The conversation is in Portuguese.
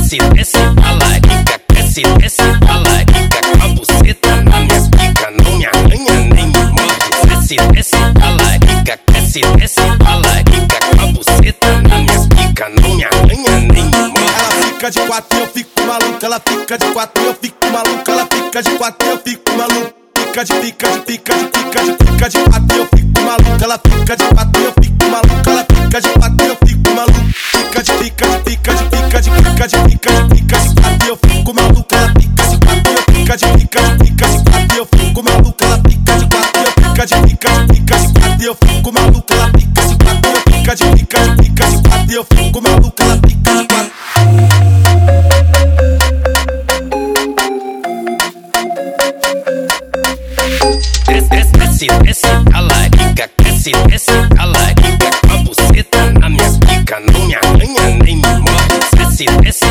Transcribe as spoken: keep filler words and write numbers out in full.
desce, desce, a larica, desce, desce, a larica, com a buceta na minha pica, não me arranha nem me morde. Desce, desce, a larica, desce, desce, a larica, com a buceta na minha pica, não me arranha nem me morde. Ela fica de quatro e eu fico maluco, ela fica de quatro e eu fico maluco, ela fica de quatro e eu fico maluco. Fica de pica, de pica, de pica, de pica de quatro e eu fico maluco, ela fica de quatro e eu fico maluco, ela fica de quatro e eu fico maluco. Fica de pica, de pica, de pica, de pica, de pica, de pica de quatro e eu fico maluco, ela fica de quatro e eu fica de pica, de pica, de quatro e eu fico maluco, ela fica de quatro e eu fica de pica, de pica, de quatro e eu fico maluco, ela fica de quatro e eu fica de pica, de pica, de quatro e eu fico maluco, ela fica de quatro. Desce, desce, a larica, desce, desce, a larica, com a buceta na minha pica, não me arranha nem me morde. Desce, desce,